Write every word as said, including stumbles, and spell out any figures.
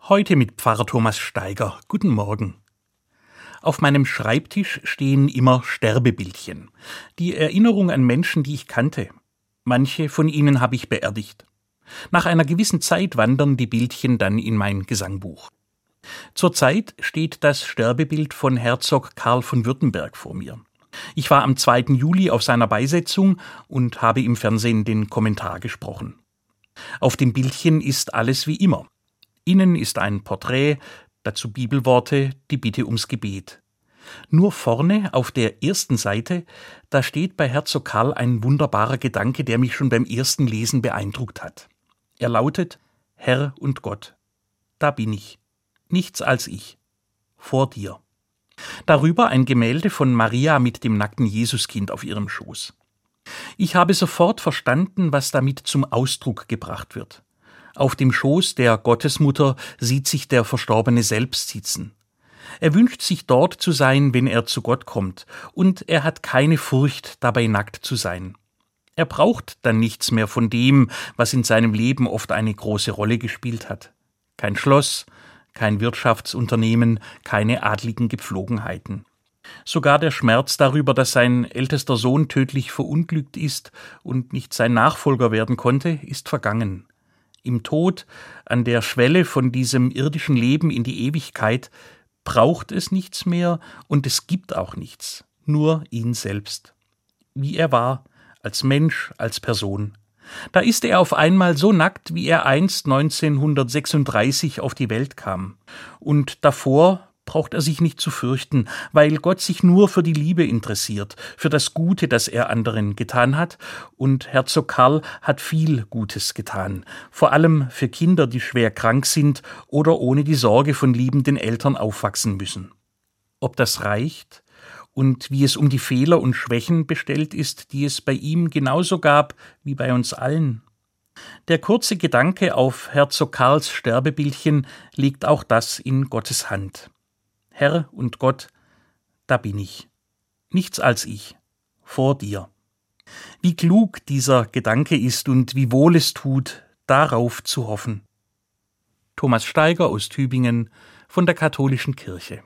Heute mit Pfarrer Thomas Steiger. Guten Morgen. Auf meinem Schreibtisch stehen immer Sterbebildchen. Die Erinnerung an Menschen, die ich kannte. Manche von ihnen habe ich beerdigt. Nach einer gewissen Zeit wandern die Bildchen dann in mein Gesangbuch. Zurzeit steht das Sterbebild von Herzog Karl von Württemberg vor mir. Ich war am zweiten Juli auf seiner Beisetzung und habe im Fernsehen den Kommentar gesprochen. Auf dem Bildchen ist alles wie immer. Innen ist ein Porträt, dazu Bibelworte, die Bitte ums Gebet. Nur vorne auf der ersten Seite, da steht bei Herzog Karl ein wunderbarer Gedanke, der mich schon beim ersten Lesen beeindruckt hat. Er lautet: Herr und Gott, da bin ich, nichts als ich, vor dir. Darüber ein Gemälde von Maria mit dem nackten Jesuskind auf ihrem Schoß. Ich habe sofort verstanden, was damit zum Ausdruck gebracht wird. Auf dem Schoß der Gottesmutter sieht sich der Verstorbene selbst sitzen. Er wünscht sich dort zu sein, wenn er zu Gott kommt, und er hat keine Furcht, dabei nackt zu sein. Er braucht dann nichts mehr von dem, was in seinem Leben oft eine große Rolle gespielt hat. Kein Schloss, kein Wirtschaftsunternehmen, keine adligen Gepflogenheiten. Sogar der Schmerz darüber, dass sein ältester Sohn tödlich verunglückt ist und nicht sein Nachfolger werden konnte, ist vergangen. Im Tod, an der Schwelle von diesem irdischen Leben in die Ewigkeit, braucht es nichts mehr und es gibt auch nichts, nur ihn selbst. Wie er war, als Mensch, als Person. Da ist er auf einmal so nackt, wie er einst neunzehnhundertsechsunddreißig auf die Welt kam. Und davor braucht er sich nicht zu fürchten, weil Gott sich nur für die Liebe interessiert, für das Gute, das er anderen getan hat. Und Herzog Karl hat viel Gutes getan, vor allem für Kinder, die schwer krank sind oder ohne die Sorge von liebenden Eltern aufwachsen müssen. Ob das reicht und wie es um die Fehler und Schwächen bestellt ist, die es bei ihm genauso gab wie bei uns allen. Der kurze Gedanke auf Herzog Karls Sterbebildchen legt auch das in Gottes Hand. Herr und Gott, da bin ich, nichts als ich, vor dir. Wie klug dieser Gedanke ist und wie wohl es tut, darauf zu hoffen. Thomas Steiger aus Tübingen von der Katholischen Kirche.